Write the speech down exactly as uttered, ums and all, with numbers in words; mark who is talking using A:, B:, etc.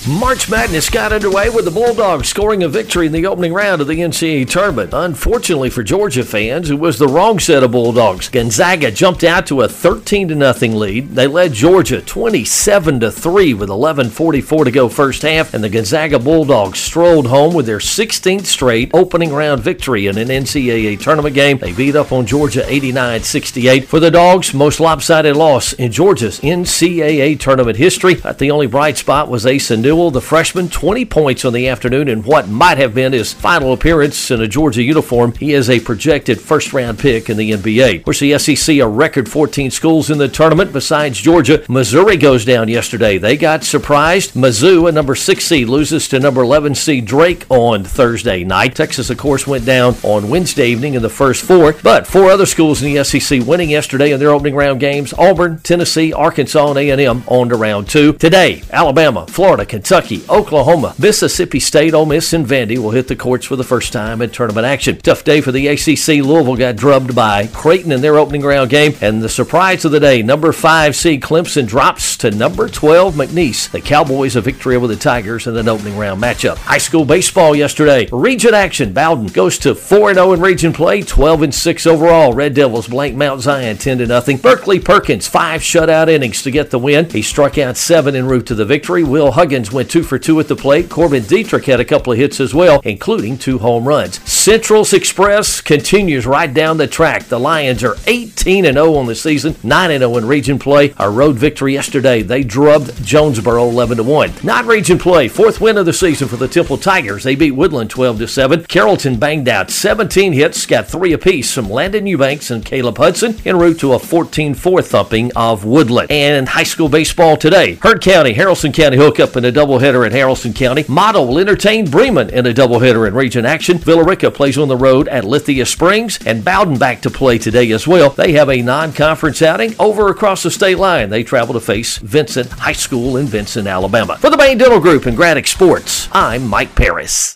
A: March Madness got underway with the Bulldogs scoring a victory in the opening round of the N C double A tournament. Unfortunately for Georgia fans, it was the wrong set of Bulldogs. Gonzaga jumped out to a thirteen to nothing lead. They led Georgia twenty-seven to three with eleven forty-four to go first half, and the Gonzaga Bulldogs strolled home with their sixteenth straight opening round victory in an N C double A tournament game. They beat up on Georgia eighty-nine sixty-eight. For the Dogs, most lopsided loss in Georgia's N C double A tournament history. But the only bright spot was Asa Newell, the freshman, twenty points on the afternoon in what might have been his final appearance in a Georgia uniform. He is a projected first-round pick in the N B A. Of course, the S E C, a record fourteen schools in the tournament besides Georgia. Missouri goes down yesterday. They got surprised. Mizzou, a number six seed, loses to number eleven seed Drake on Thursday night. Texas, of course, went down on Wednesday evening in the first four. But four other schools in the S E C winning yesterday in their opening round games: Auburn, Tennessee, Arkansas, and A and M on to round two. Today, Alabama, Florida, Kentucky, Oklahoma, Mississippi State, Ole Miss, and Vandy will hit the courts for the first time in tournament action. Tough day for the A C C. Louisville got drubbed by Creighton in their opening round game. And the surprise of the day, number five seed Clemson drops to number twelve McNeese. The Cowboys a victory over the Tigers in an opening round matchup. High school baseball yesterday. Region action. Bowden goes to four and oh in region play, twelve and six overall. Red Devils blank Mount Zion ten to nothing. Berkeley Perkins, five shutout innings to get the win. He struck out seven en route to the victory. Will Huggins went two for two at the plate. Corbin Dietrich had a couple of hits as well, including two home runs. Central's Express continues right down the track. The Lions are eighteen and oh on the season, nine and oh in region play. A road victory yesterday. They drubbed Jonesboro eleven to one. Not region play. Fourth win of the season for the Temple Tigers. They beat Woodland twelve to seven. Carrollton banged out seventeen hits, got three apiece from Landon Eubanks and Caleb Hudson en route to a fourteen four thumping of Woodland. And high school baseball today. Heard County, Haralson County hook up in a doubleheader at Haralson County. Model will entertain Bremen in a doubleheader in region action. Villarica plays on the road at Lithia Springs, and Bowden back to play today as well. They have a non-conference outing over across the state line. They travel to face Vincent High School in Vincent, Alabama. For the Bain Dental Group and Graddick Sports, I'm Mike Paris.